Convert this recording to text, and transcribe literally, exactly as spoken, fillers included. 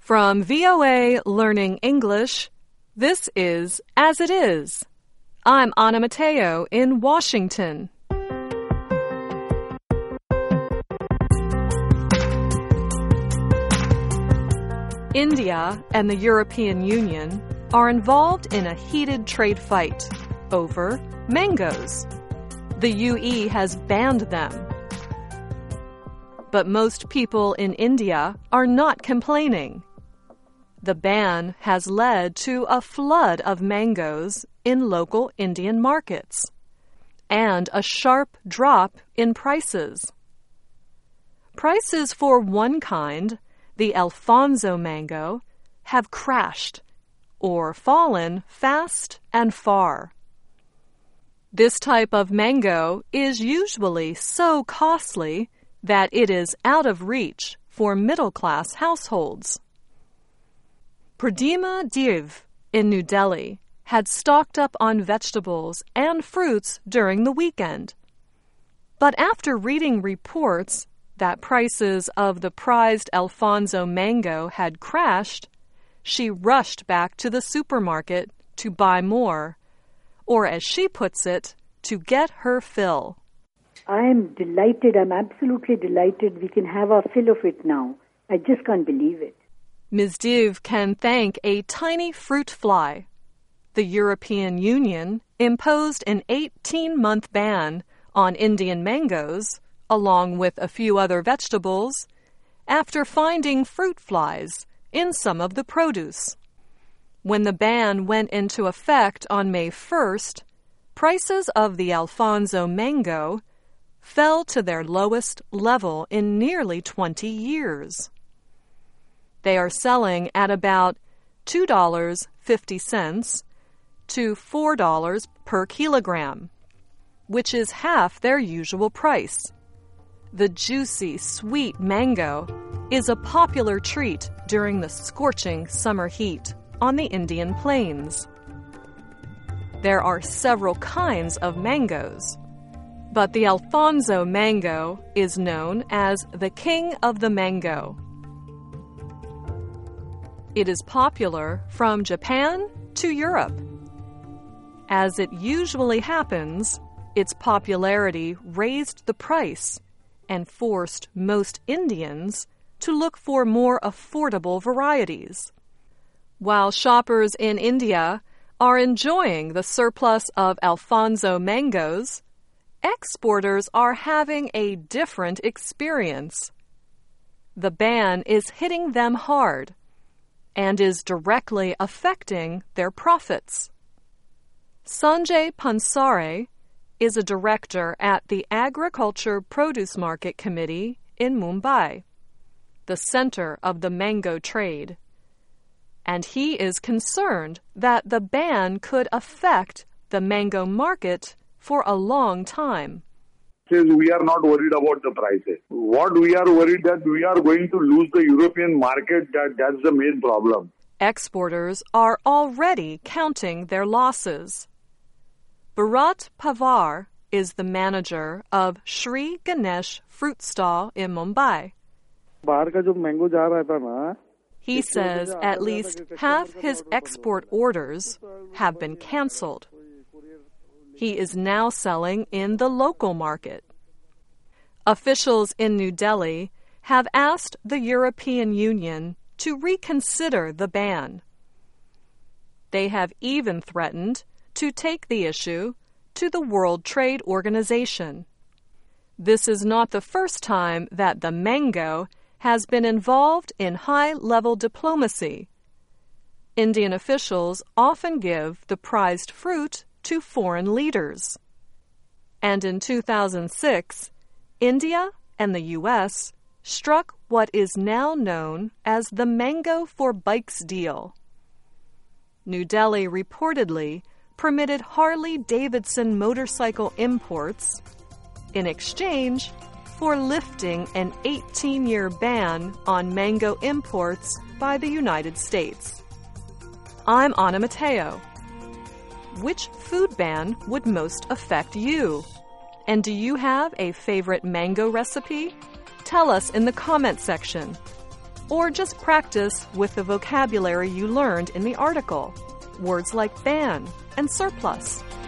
From V O A Learning English, this is As It Is. I'm Anna Mateo in Washington. India and the European Union are involved in a heated trade fight over mangoes. The U E has banned them. But most people in India are not complaining. The ban has led to a flood of mangoes in local Indian markets and a sharp drop in prices. Prices for one kind, the Alfonso mango, have crashed or fallen fast and far. This type of mango is usually so costly that it is out of reach for middle-class households. Pradima Dev in New Delhi had stocked up on vegetables and fruits during the weekend. But after reading reports that prices of the prized Alfonso mango had crashed, she rushed back to the supermarket to buy more, or as she puts it, to get her fill. I'm delighted. I'm absolutely delighted. We can have our fill of it now. I just can't believe it. Miz Dev can thank a tiny fruit fly. The European Union imposed an eighteen-month ban on Indian mangoes, along with a few other vegetables, after finding fruit flies in some of the produce. When the ban went into effect on May first, prices of the Alfonso mango fell to their lowest level in nearly twenty years. They are selling at about two dollars and fifty cents to four dollars per kilogram, which is half their usual price. The juicy, sweet mango is a popular treat during the scorching summer heat on the Indian plains. There are several kinds of mangoes, but the Alfonso mango is known as the king of the mango. It is popular from Japan to Europe. As it usually happens, its popularity raised the price and forced most Indians to look for more affordable varieties. While shoppers in India are enjoying the surplus of Alfonso mangoes, exporters are having a different experience. The ban is hitting them hard and is directly affecting their profits. Sanjay Pansare is a director at the Agriculture Produce Market Committee in Mumbai, the center of the mango trade, and he is concerned that the ban could affect the mango market for a long time. We are not worried about the prices. What we are worried that we are going to lose the European market, that, that's the main problem. Exporters are already counting their losses. Bharat Pawar is the manager of Shri Ganesh Fruit Stall in Mumbai. He says at least half his export orders have been canceled. He is now selling in the local market. Officials in New Delhi have asked the European Union to reconsider the ban. They have even threatened to take the issue to the World Trade Organization. This is not the first time that the mango has been involved in high-level diplomacy. Indian officials often give the prized fruit to foreign leaders. And in two thousand six, India and the U S struck what is now known as the Mango for Bikes deal. New Delhi reportedly permitted Harley-Davidson motorcycle imports in exchange for lifting an eighteen-year ban on mango imports by the United States. I'm Anna Mateo. Which food ban would most affect you? And do you have a favorite mango recipe? Tell us in the comment section. Or just practice with the vocabulary you learned in the article. Words like ban and surplus.